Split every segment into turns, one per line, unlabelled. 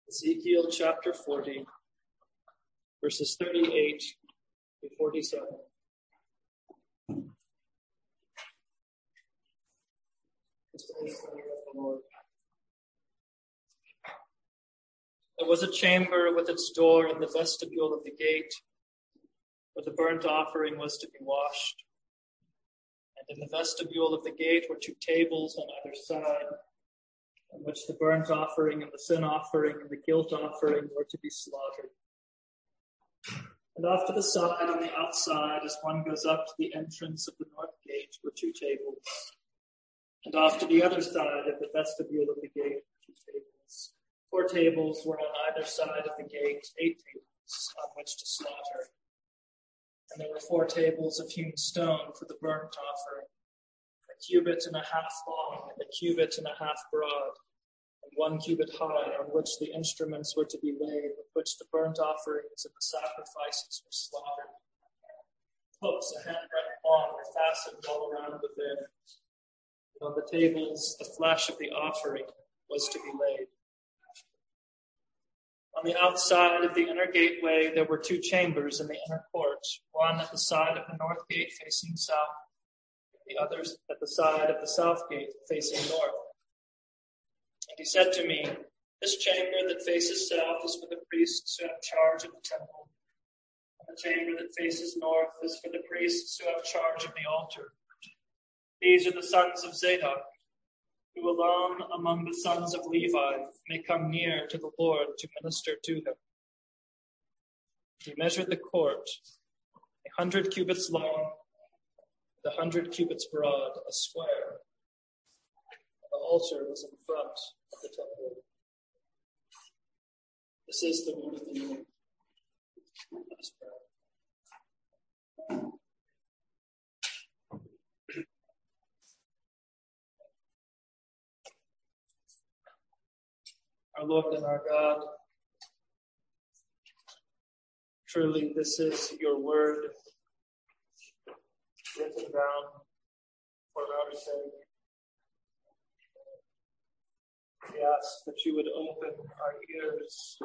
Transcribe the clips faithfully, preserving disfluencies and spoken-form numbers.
Ezekiel chapter forty, verses thirty-eight to forty-seven. This is the word of the Lord. There was a chamber with its door in the vestibule of the gate, where the burnt offering was to be washed. And in the vestibule of the gate were two tables on either side, on which the burnt offering and the sin offering and the guilt offering were to be slaughtered. And off to the side, on the outside, as one goes up to the entrance of the north gate, were two tables. And off to the other side of the vestibule of the gate were two tables. Four tables were on either side of the gate, eight tables on which to slaughter. And there were four tables of hewn stone for the burnt offering, a cubit and a half long, and a cubit and a half broad, and one cubit high, on which the instruments were to be laid, with which the burnt offerings and the sacrifices were slaughtered. Hooks a handbreadth long were fastened all around within. And on the tables the flesh of the offering was to be laid. On the outside of the inner gateway there were two chambers in the inner court, one at the side of the north gate facing south, the other at the side of the south gate facing north. And he said to me, "This chamber that faces south is for the priests who have charge of the temple, and the chamber that faces north is for the priests who have charge of the altar. These are the sons of Zadok, who alone among the sons of Levi may come near to the Lord to minister to him." He measured the court, a hundred cubits long, a hundred cubits broad, a square. The altar was in front of the temple. This is the word of the Lord. Let us pray. Our Lord and our God, truly this is your word written down for our sake. We ask that you would open our ears,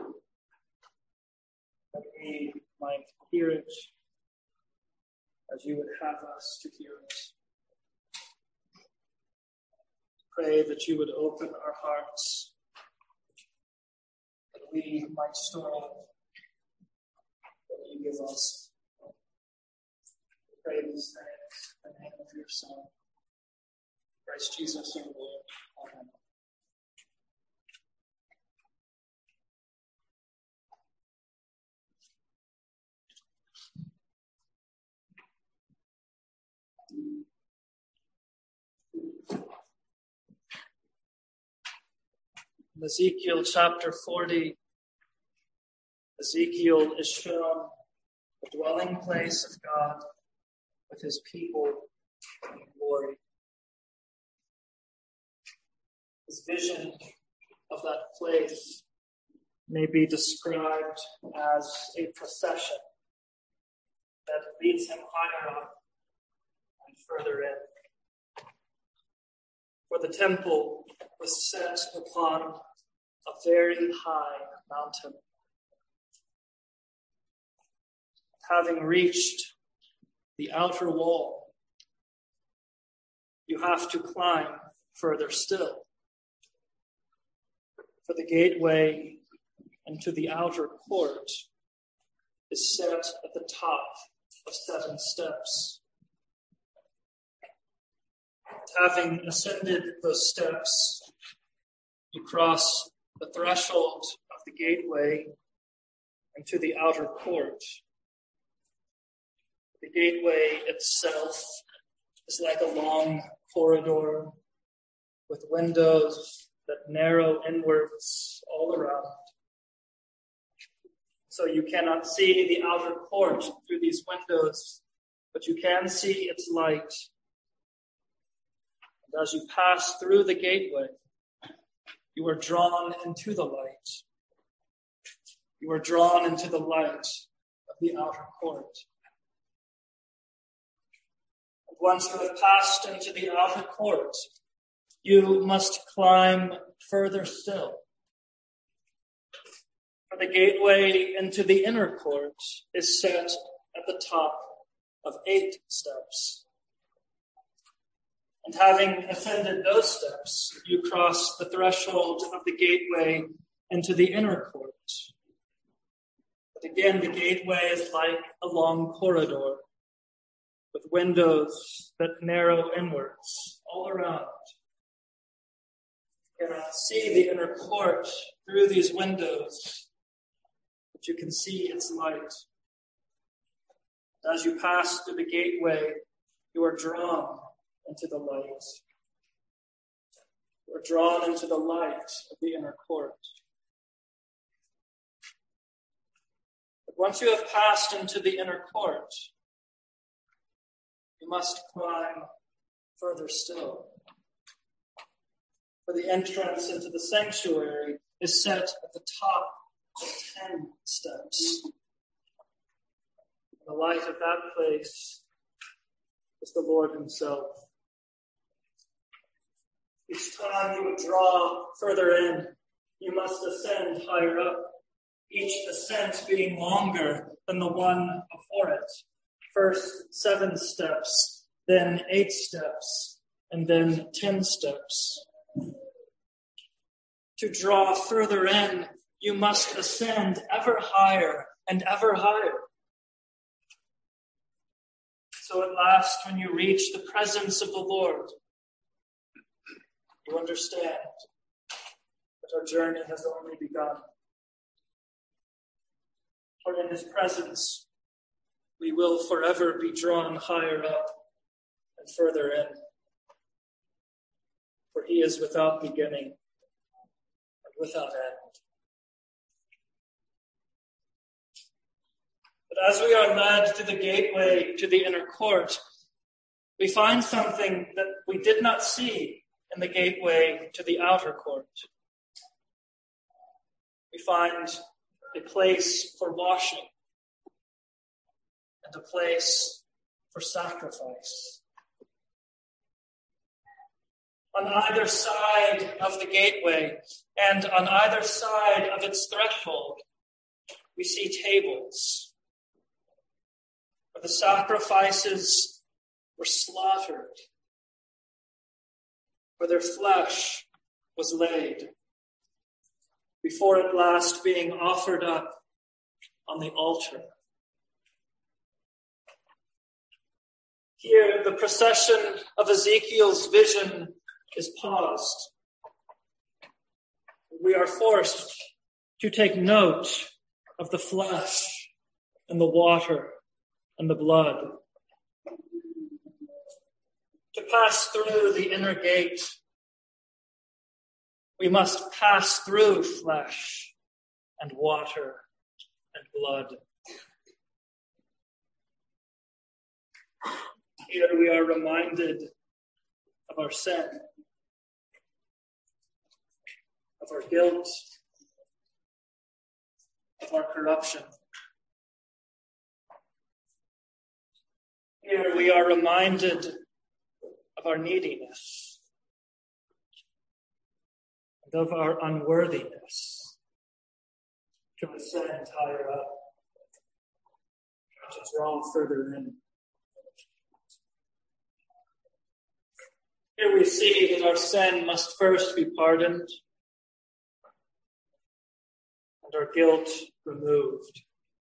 that we might hear it as you would have us to hear it. Pray that you would open our hearts, that we might store up what you give us. We pray these things in the name of your Son, Christ Jesus our Lord. Amen. In Ezekiel chapter forty, Ezekiel is shown the dwelling place of God with his people in glory. His vision of that place may be described as a procession that leads him higher up and further in. For the temple was set upon a very high mountain. Having reached the outer wall, you have to climb further still. For the gateway into the outer court is set at the top of seven steps. Having ascended those steps, you cross the threshold of the gateway into the outer court. The gateway itself is like a long corridor with windows that narrow inwards all around. So you cannot see the outer court through these windows, but you can see its light. And as you pass through the gateway, you are drawn into the light. You are drawn into the light of the outer court. And once you have passed into the outer court, you must climb further still. For the gateway into the inner court is set at the top of eight steps. And having ascended those steps, you cross the threshold of the gateway into the inner court. But again, the gateway is like a long corridor with windows that narrow inwards all around. You cannot see the inner court through these windows, but you can see its light. As you pass through the gateway, you are drawn into the light. You are drawn into the light of the inner court. But once you have passed into the inner court, you must climb further still. For the entrance into the sanctuary is set at the top of ten steps. The light of that place is the Lord himself. Each time you would draw further in, you must ascend higher up, each ascent being longer than the one before it. First seven steps, then eight steps, and then ten steps. To draw further in, you must ascend ever higher and ever higher. So at last, when you reach the presence of the Lord, you understand that our journey has only begun. For in his presence, we will forever be drawn higher up and further in. For he is without beginning and without end. But as we are led to the gateway to the inner court, we find something that we did not see in the gateway to the outer court. We find a place for washing and a place for sacrifice. On either side of the gateway and on either side of its threshold, we see tables where the sacrifices were slaughtered, where their flesh was laid, before at last being offered up on the altar. Here, the procession of Ezekiel's vision is paused. We are forced to take note of the flesh and the water and the blood. To pass through the inner gate, we must pass through flesh and water and blood. Here we are reminded of our sin, of our guilt, of our corruption. Here we are reminded of our neediness and of our unworthiness to ascend higher up, to draw further in. Here we see that our sin must first be pardoned and our guilt removed.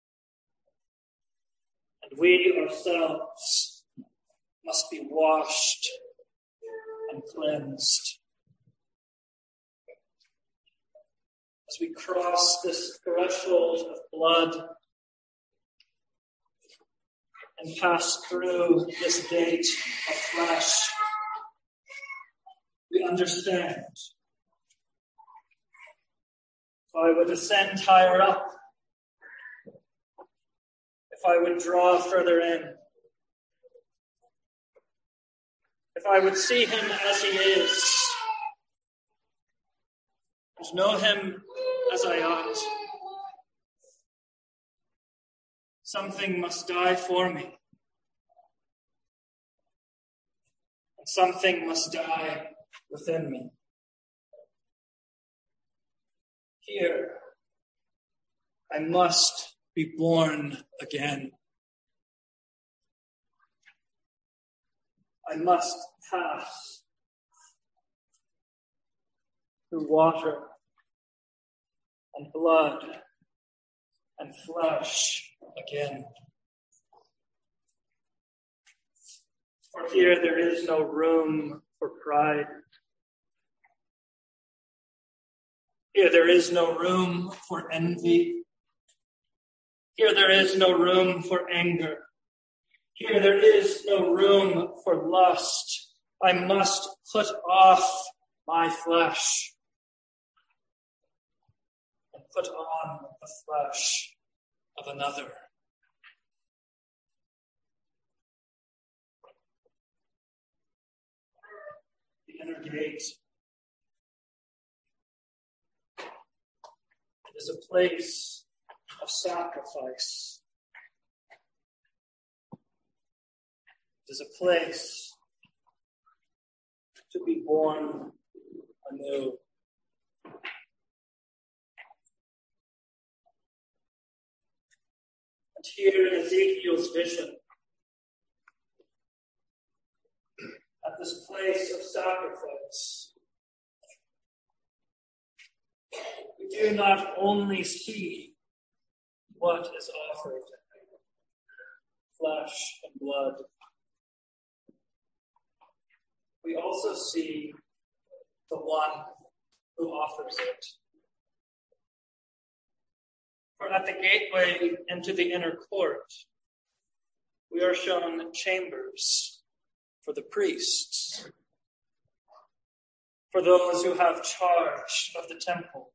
And we ourselves must be washed and cleansed. As we cross this threshold of blood and pass through this gate of flesh, we understand. If I would ascend higher up, if I would draw further in, if I would see him as he is, and know him as I ought, something must die for me, and something must die within me. Here, I must be born again. I must pass through water and blood and flesh again. For here there is no room for pride. Here there is no room for envy. Here there is no room for anger. Here there is no room for lust. I must put off my flesh and put on the flesh of another. The inner gate is a place of sacrifice. It is a place to be born anew. And here in Ezekiel's vision, at this place of sacrifice, we do not only see what is offered, flesh and blood, we also see the one who offers it. For at the gateway into the inner court, we are shown chambers for the priests, for those who have charge of the temple,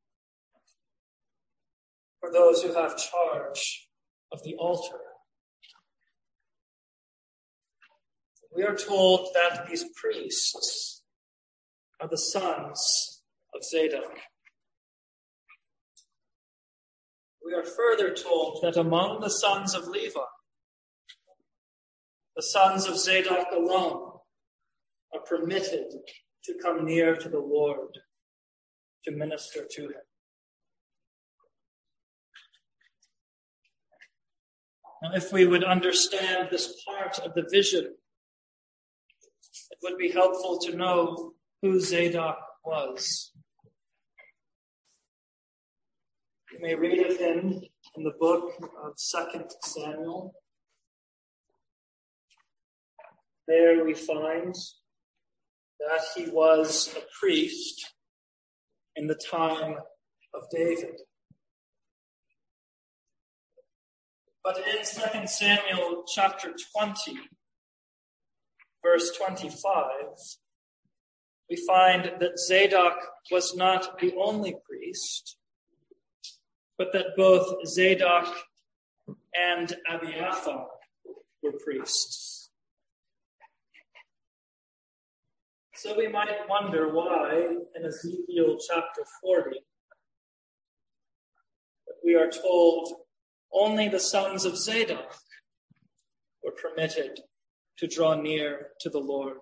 for those who have charge of the altar. We are told that these priests are the sons of Zadok. We are further told that among the sons of Levi, the sons of Zadok alone are permitted to come near to the Lord, to minister to him. Now, if we would understand this part of the vision, it would be helpful to know who Zadok was. You may read of him in the book of Second Samuel. There we find that he was a priest in the time of David. But in Second Samuel chapter twenty, verse twenty-five, we find that Zadok was not the only priest, but that both Zadok and Abiathar were priests. So we might wonder why in Ezekiel chapter forty we are told only the sons of Zadok were permitted to draw near to the Lord.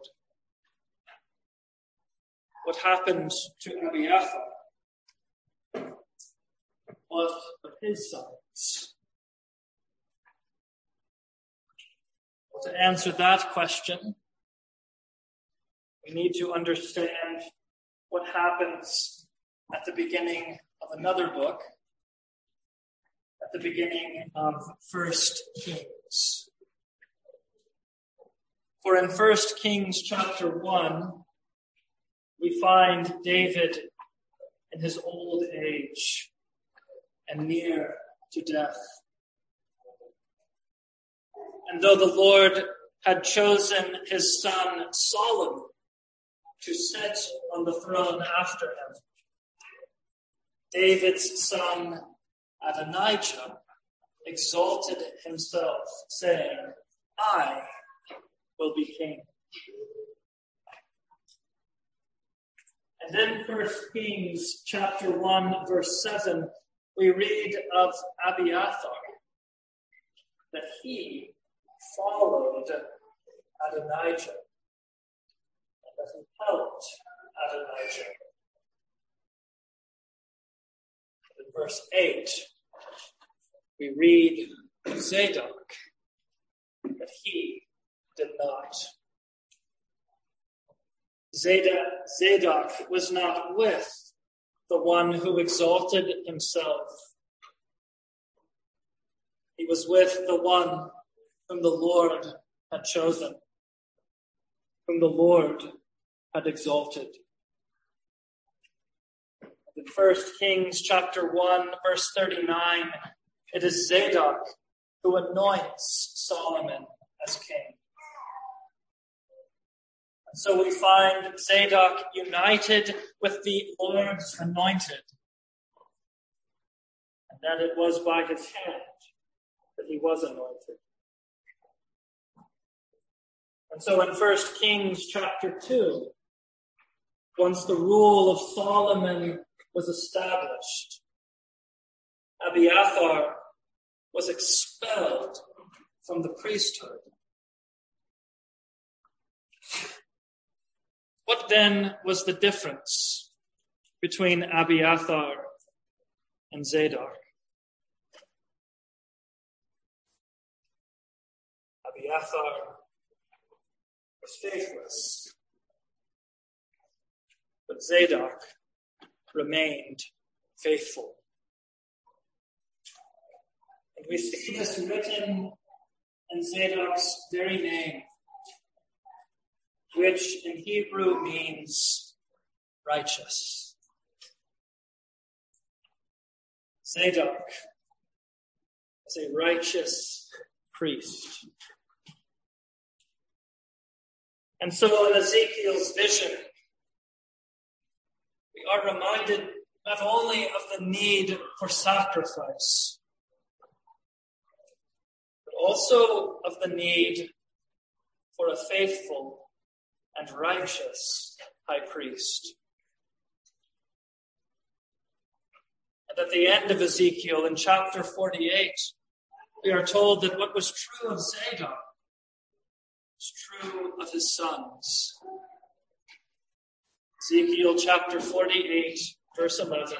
What happened to Abiathar? What of his sons? Well, to answer that question, we need to understand what happens at the beginning of another book, at the beginning of First Kings. For in First Kings chapter one, we find David in his old age and near to death. And though the Lord had chosen his son Solomon to sit on the throne after him, David's son Adonijah exalted himself, saying, I will be king. And in First Kings chapter one, verse seven, we read of Abiathar, that he followed Adonijah, and that he helped Adonijah. In verse eight, we read of Zadok that he did not. Zadok, Zadok was not with the one who exalted himself. He was with the one whom the Lord had chosen, whom the Lord had exalted. In First Kings chapter one, verse thirty-nine, it is Zadok who anoints Solomon as king. And so we find Zadok united with the Lord's anointed. And that it was by his hand that he was anointed. And so in First Kings chapter two, once the rule of Solomon was established, Abiathar was expelled from the priesthood. What then was the difference between Abiathar and Zadok? Abiathar was faithless, but Zadok remained faithful. And we see this written in Zadok's very name, which in Hebrew means righteous. Zadok is a righteous priest. And so in Ezekiel's vision, we are reminded not only of the need for sacrifice, but also of the need for a faithful and righteous high priest. And at the end of Ezekiel, in chapter forty-eight, we are told that what was true of Zadok is true of his sons. Ezekiel chapter forty-eight, verse eleven.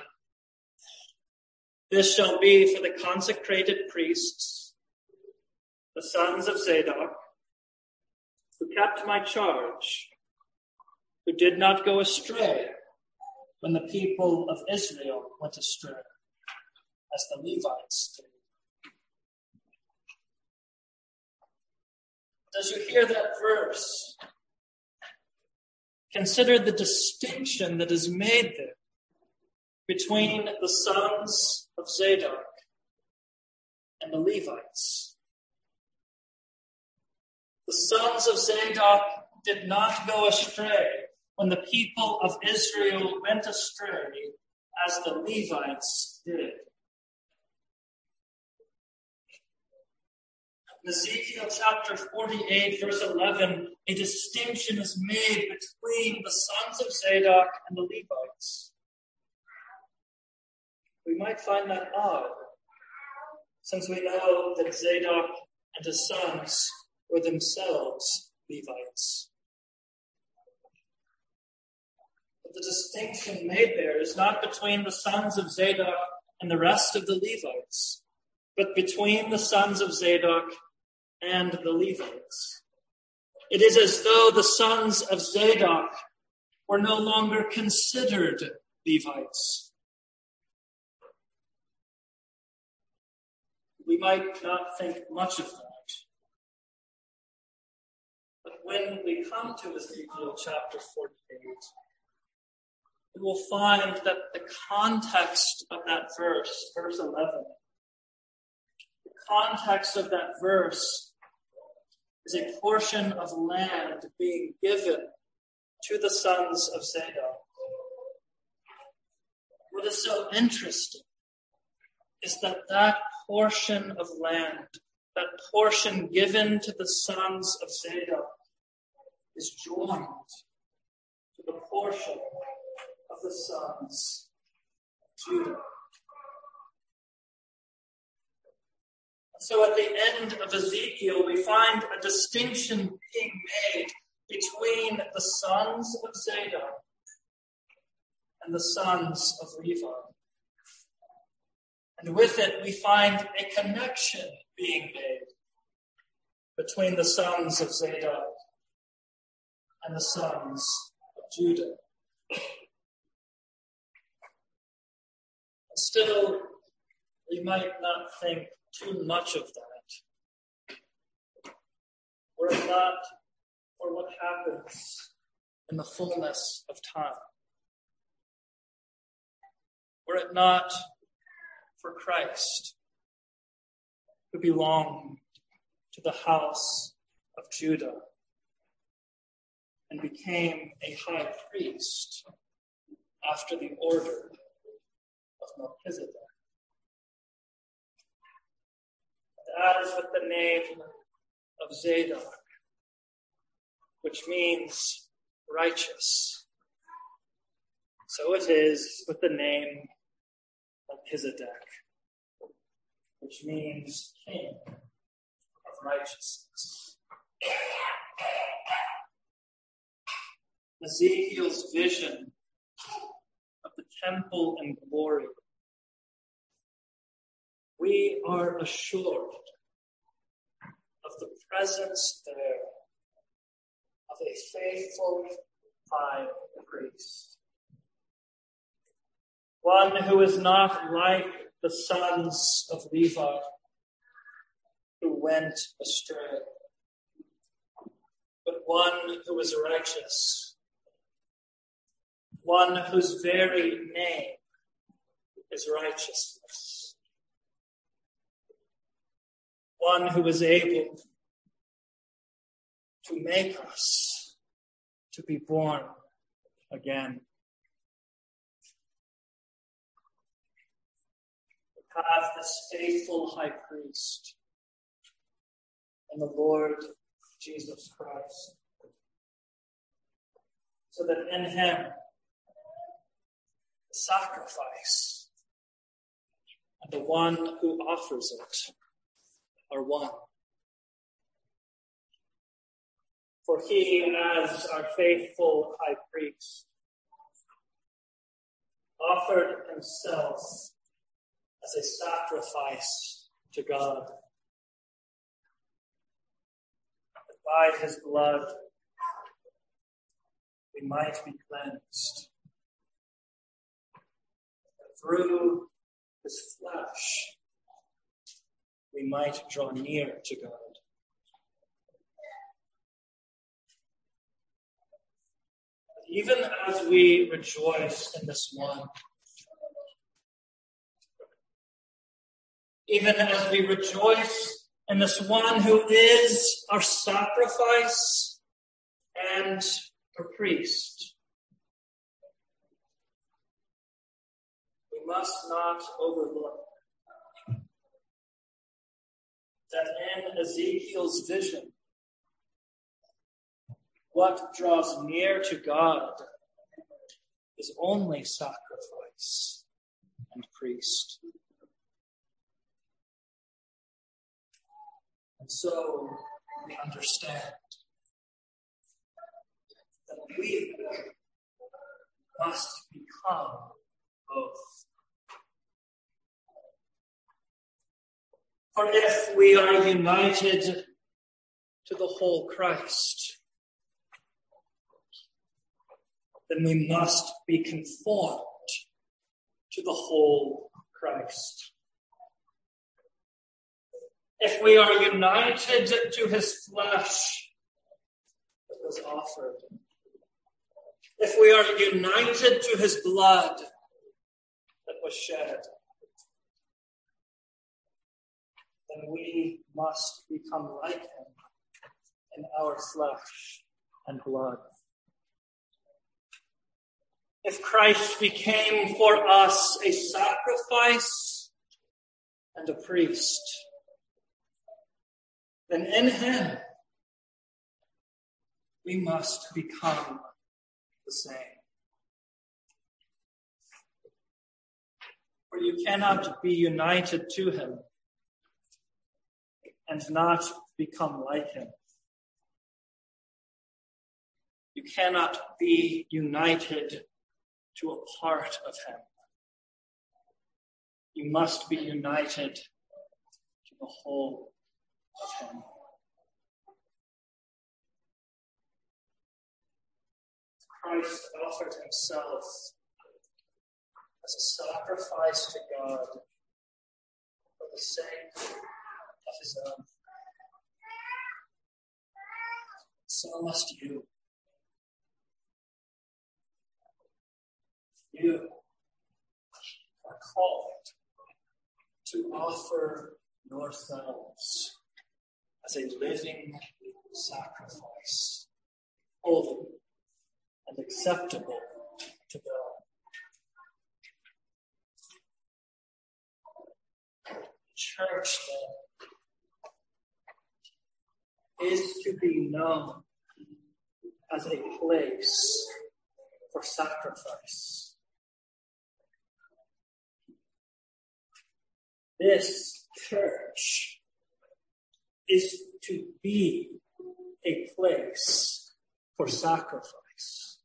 This shall be for the consecrated priests, the sons of Zadok, who kept my charge, who did not go astray when the people of Israel went astray, as the Levites did. As you hear that verse, consider the distinction that is made there between the sons of Zadok and the Levites. The sons of Zadok did not go astray when the people of Israel went astray, as the Levites did. In Ezekiel chapter forty-eight, verse eleven, a distinction is made between the sons of Zadok and the Levites. We might find that odd, since we know that Zadok and his sons were themselves Levites. But the distinction made there is not between the sons of Zadok and the rest of the Levites, but between the sons of Zadok and the Levites. It is as though the sons of Zadok were no longer considered Levites. We might not think much of that. But when we come to Ezekiel chapter forty-eight, we will find that the context of that verse, verse eleven, the context of that verse is a portion of land being given to the sons of Zadok. What is so interesting is that that portion of land, that portion given to the sons of Zadok, is joined to the portion of the sons of Judah. So at the end of Ezekiel, we find a distinction being made between the sons of Zadok and the sons of Levi. And with it, we find a connection being made between the sons of Zadok and the sons of Judah. Still, we might not think too much of that, were it not for what happens in the fullness of time. Were it not for Christ, who belonged to the house of Judah and became a high priest after the order of Melchizedek. That is with the name of Zadok, which means righteous. So it is with the name Melchizedek, which means king of righteousness. Ezekiel's vision of the temple and glory, we are assured of the presence there of a faithful high priest. One who is not like the sons of Levi who went astray, but one who is righteous, one whose very name is righteousness, one who is able to make us to be born again. We have this faithful high priest in the Lord Jesus Christ, so that in him the sacrifice and the one who offers it are one. For he, as our faithful high priest, offered himself as a sacrifice to God, that by his blood we might be cleansed. That through his flesh we might draw near to God. Even as we rejoice in this one, even as we rejoice in this one who is our sacrifice and our priest, we must not overlook that in Ezekiel's vision, what draws near to God is only sacrifice and priest. And so we understand that we must become both. For if we are united to the whole Christ, then we must be conformed to the whole Christ. If we are united to his flesh that was offered, if we are united to his blood that was shed, then we must become like him in our flesh and blood. If Christ became for us a sacrifice and a priest, then in him we must become the same. For you cannot be united to him and not become like him. You cannot be united to a part of him You must be united to the whole of him. Christ offered himself as a sacrifice to God for the sake of his own. So must you. You are called to offer yourselves as a living sacrifice, holy and acceptable to God. The church, then, is to be known as a place for sacrifice. This church is to be a place for sacrifice.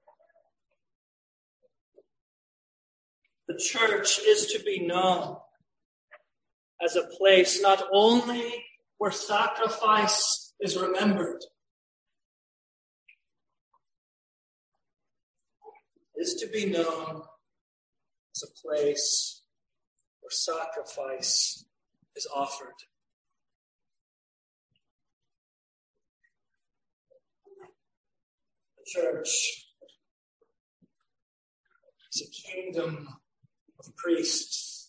The church is to be known as a place not only where sacrifice is remembered, it is to be known as a place where sacrifice is offered. The church is a kingdom of priests.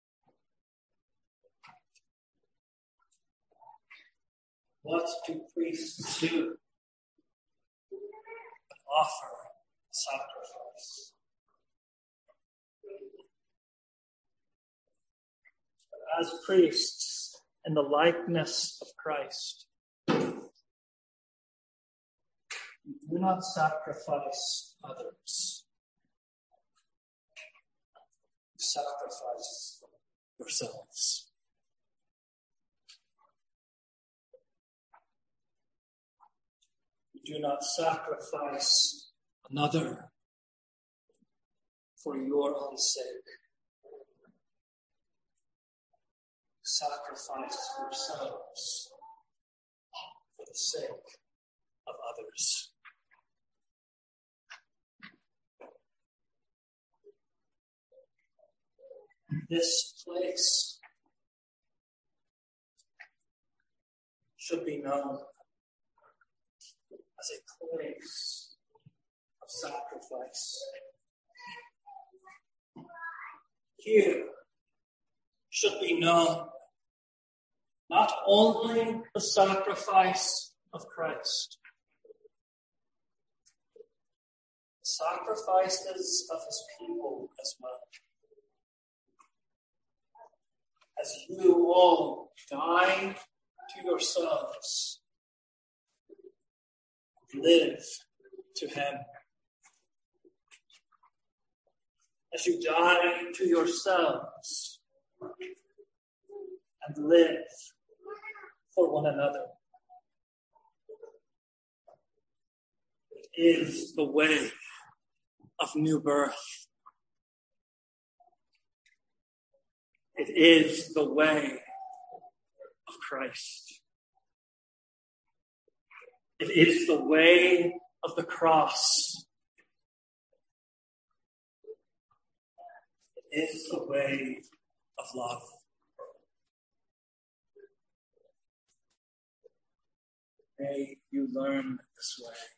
What do priests do? Offer sacrifice. As priests in the likeness of Christ, we do not sacrifice others. You sacrifice yourselves. You do not sacrifice another for your own sake. Sacrifice yourselves for the sake of others. This place should be known as a place of sacrifice. Here should be known not only the sacrifice of Christ, sacrifices of his people as well. As you all die to yourselves, live to him. As you die to yourselves and live for one another. It is the way of new birth. It is the way of Christ. It is the way of the cross. It is the way of love. May you learn this way.